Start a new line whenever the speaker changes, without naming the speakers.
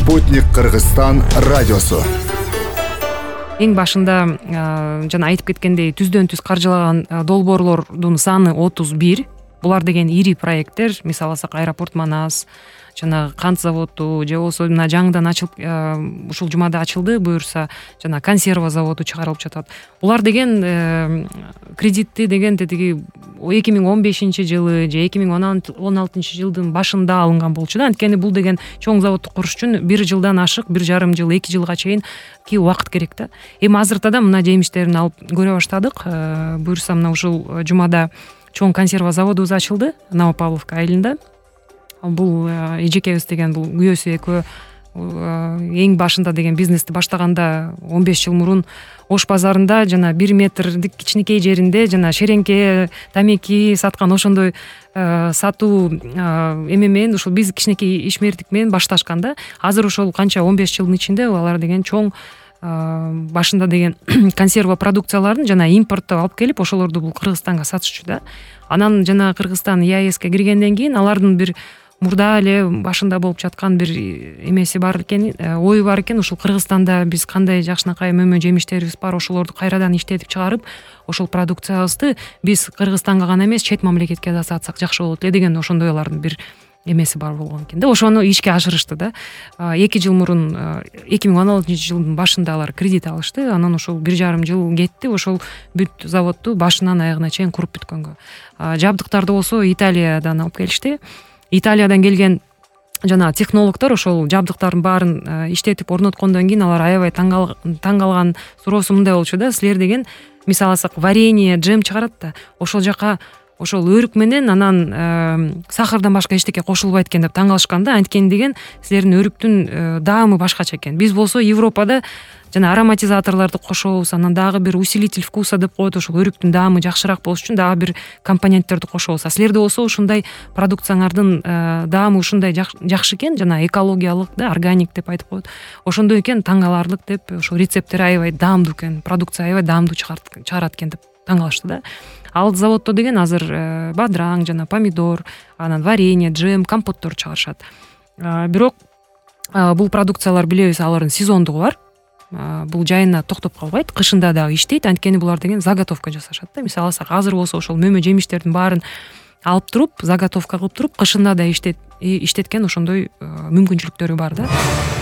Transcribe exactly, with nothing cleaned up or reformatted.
Спутник Кыргызстан радиосу.
Эң башында жана айтып кеткендей түздөн түз каржылаган долбоорлордун саны отуз бир. Булар деген ири проекттер, мисалы алсак аэропорт Манас, жана кант заводу же болбосо мына жаңыдан ачылып ушул жумада ачылды буюрса, жана консерва заводу чыгарылып жатат. Булар деген кредитти деген тетиги эки миң он бешинчи жылы же эки миң он алтынчы жылдын башында алынган болчу да. Анткени бул деген чоң заводду куруш үчүн бир жылдан ашык, бир жарым жыл, эки жылга чейин ки убакыт керек да. Эми азырда да мына жемиштерин алып көрө баштадык. Буюрса мына ушул жумада чоң консерва заводубуз ачылды Новопавловка айылында. Бул эжекебиз деген бул күйөөсү экөө эң башында деген бизнести баштаганда он беш жыл мурун Ош базарында жана бир метрдик кичинекей жеринде жана шереңке тамеки саткан ошондой сатуу эме менен ушул биз кичинекей ишмердик менен башташкан да. Азыр ошол канча он беш жылдын ичинде алар деген чоң башында деген консерва продукцияларын жана импорттоп алып келип ошолорду бул Кыргызстанга сатышчу да. Анан жана Кыргызстан ЕАЭСке киргенден кийин алардын бир мурда эле башында болуп жаткан бир эмеси бар экен, ою бар экен. Ушул Кыргызстанда биз кандай жакшынакай мөмө жемиштерибиз бар, ошолорду кайрадан иштетип чыгарып, ошол продукциябызды биз Кыргызстанга гана эмес, чет мамлекетке да сатсак жакшы болот эле деген ошондойлордун бир эмеси бар болгон экен да. Ошону ишке ашырышты да. эки жыл мурун эки миң он алтынчы жылдын башында алар кредит алышты. Анан ошол бир жарым жыл кетти. Ошол бүт заводду башынан аягына чейин куруп бүткөнгө. Жабдыктарды болсо Италиядан алып келишти. Италиядан келген жана технологдор ошол жабдыктардын баарын иштетип орноткондон кийин алар аябай таң калган суроосу мындай болчу да. Силер деген мисалы алсак варенье, джем чыгарат да. Ошол жака ошол өрүк менен анан сахардан башка эчтеке кошулбайт экен деп таң калышкан да. Анткени деген силердин өрүктүн даамы башкача экен. Биз болсо Европада жана ароматизаторлорду кошобуз, анан дагы бир усилитель вкуса деп коет, ошол өрүктүн даамы жакшыраак болуш үчүн дагы бир компоненттерди кошобуз. А силерде болсо ушундай продукцияңардын даамы ушундай жакшы экен, жана экологиялык да, органик деп айтып коет. Ошондой экен, таң каларлык деп, ошол рецепттер аябай даамдуу экен, продукция аябай даамдуу чыгарат экен деп таң калышты да. Ал заводдо деген азыр бадыраң жана помидор, анан варенье, джем, компоттор чыгарышат. Бирок бул продукциялар билебиз, алардын сезондугу бар. Бул жайына токтоп калбайт, кышында дагы иштейт. Анткени булар деген заготовка жасашат да. Мисалы алсак азыр болсо ошол мөмө жемиштердин баарын алып туруп, заготовка кылып туруп, кышында да иштет иштеткен ошондой мүмкүнчүлүктөрү бар да.